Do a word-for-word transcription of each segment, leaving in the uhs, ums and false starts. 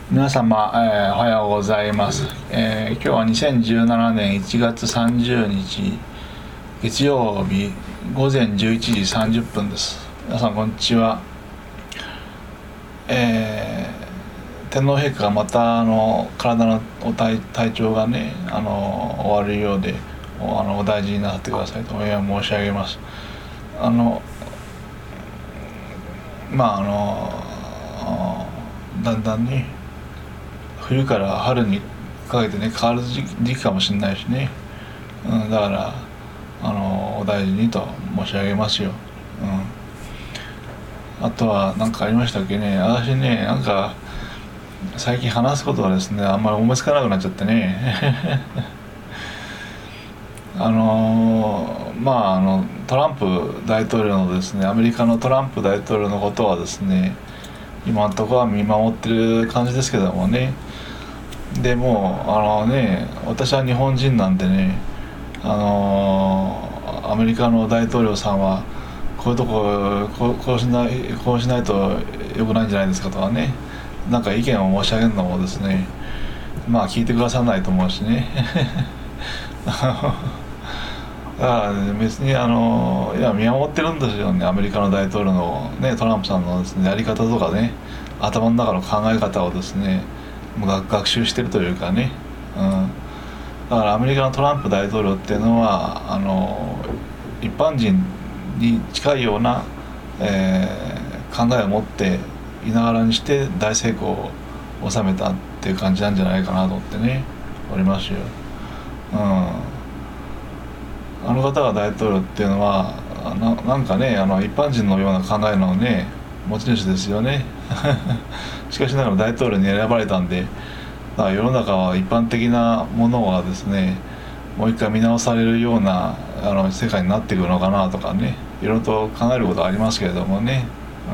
皆様、えーおはようございます、えー今日はにせんじゅうななねんいちがつさんじゅうにち月曜日午前じゅういちじさんじゅっぷんです。皆さんこんにちは。えー天皇陛下がまたあの体のお体体調がねあのお悪いようでおあのお大事になってくださいとお願い申し上げます。あのまああのだんだんね冬から春にかけてね変わる時期時期かもしれないしね、うん、だからあのお大事にと申し上げますよ、うん、あとは何かありましたっけね。私ねなんか最近話すことがですねあんまり思いつかなくなっちゃってねあのまああのトランプ大統領のですねアメリカのトランプ大統領のことはですね今のところは見守ってる感じですけどもね。でもあのね私は日本人なんでねあのアメリカの大統領さんはこういうとここう、こうしないこうしないと良くないんじゃないですかとかねなんか意見を申し上げるのもですねまあ聞いてくださらないと思うしねだから別にあのいや見守ってるんですよね。アメリカの大統領の、ね、トランプさんのですねやり方とかね頭の中の考え方をですね学学習してるというかね、うん、だからアメリカのトランプ大統領っていうのはあの一般人に近いような、えー考えを持っていながらにして大成功を収めたっていう感じなんじゃないかなと思ってねおりますよ、うん、あの方が大統領っていうのはな、なんかねあの一般人のような考えのね持ち主ですよねしかしながら大統領に選ばれたんでだから世の中は一般的なものがですねもう一回見直されるようなあの世界になっていくのかなとかねいろいろと考えることはありますけれどもね、うん、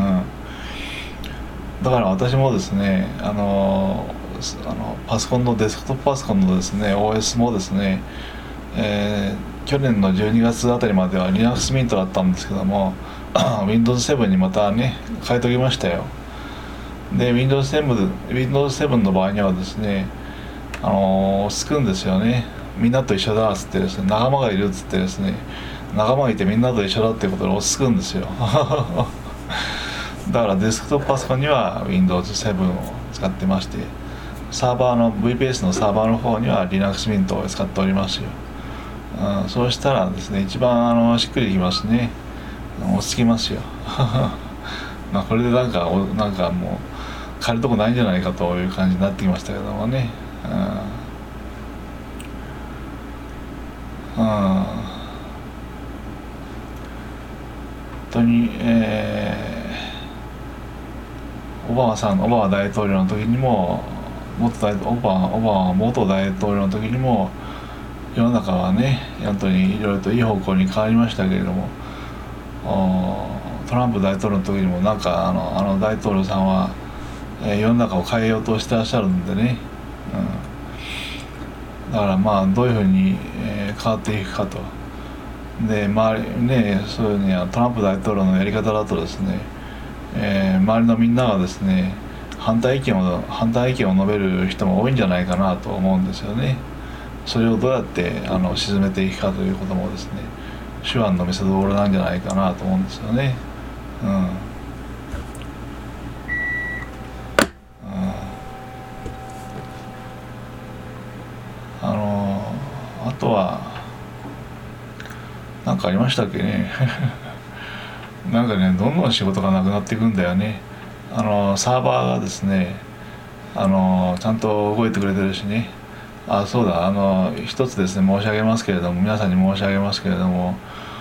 だから私もですねあのあのパソコンのデスクトップパソコンのですね オーエス もですね、えー、去年のじゅうにがつあたりまでは Linux Mint だったんですけどもウィンドウズセブン にまたね変えときましたよ。で ウィンドウズセブン ウィンドウズセブン の場合にはですねあのー、つくんですよね。みんなと一緒だっつってですね仲間がいるっつってですね仲間がいてみんなと一緒だっていうことで落ち着くんですよだからデスクトップパソコンには ウィンドウズセブン を使ってましてサーバーの ブイピーエス のサーバーの方には Linux Mint を使っておりますよ、うん、そうしたらですね一番あのしっくりきますね。落ち着きますよまあこれでなんかなんかもう変えるとこないんじゃないかという感じになってきましたけどもね、うん、うん、本当に、えー、オバマさんオバマ大統領の時にも元大オバマオバマ元大統領の時にも世の中はね本当にいろいろといい方向に変わりましたけれどもトランプ大統領の時にもなんかあのあの大統領さんは、えー、世の中を変えようとしてらっしゃるんでね、うん、だからまあどういうふうに、えー、変わっていくかと。で周りねそういうふうにトランプ大統領のやり方だとですね、えー、周りのみんながですね反対意見を反対意見を述べる人も多いんじゃないかなと思うんですよね。それをどうやってあの沈めていくかということもですね手腕の見せ所なんじゃないかなと思うんですよね。うん、うん、あのあとは何かありましたっけねなんかねどんどん仕事がなくなっていくんだよね。あのサーバーがですねあのちゃんと動いてくれてるしね。あそうだあの一つですね申し上げますけれども皆さんに申し上げますけれども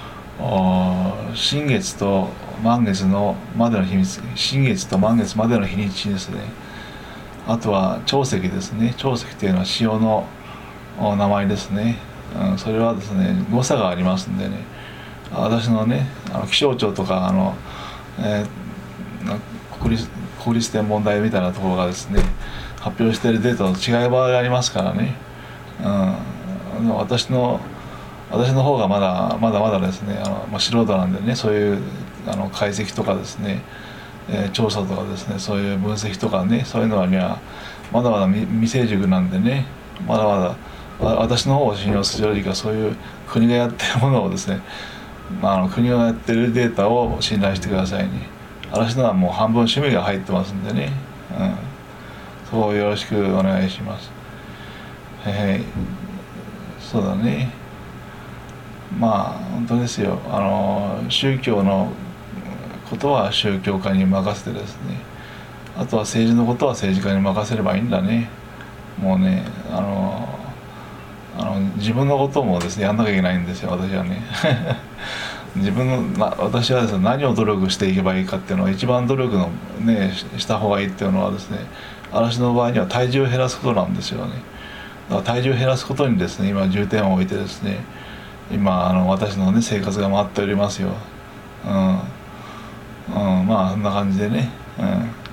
新月と満月のまでの日にち新月と満月までの日にちですね。あとは長石ですね。長石っていうのは潮の名前ですね、うん、それはですね誤差がありますんでね私のねあの気象庁とかあの、えー、国立国立天文台みたいなところがですね発表しているデータの違い場合がありますからね、うん、私の私の方がまだまだまだですねあの、まあ、素人なんでねそういうあの解析とかですね、えー、調査とかですねそういう分析とかねそういうのにはまだまだ未未成熟なんでね、まだまだわ私の方を信用するよりか、そういう国がやってるものをですね、まあ、あの国がやってるデータを信頼してくださいね。私のはもう半分趣味が入ってますんでね、うん、そうよろしくお願いします。はい、そうだね。まあ本当ですよ。あの宗教のことは宗教家に任せてですね、あとは政治のことは政治家に任せればいいんだね。もうね、あのあの自分のこともですねやんなきゃいけないんですよ、私はね。自分の、ま、私はですね、何を努力していけばいいかっていうのは、一番努力のねした方がいいっていうのはですね、私の場合には体重を減らすことなんですよね。だから体重を減らすことにですね今重点を置いてですね、今あの私のね生活が回っておりますよ。うん、うん、まあそんな感じでね、うん、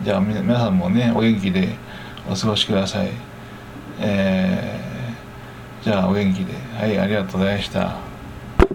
じゃあみ皆さんもねお元気でお過ごしください。えー、じゃあお元気で、はい、ありがとうございました。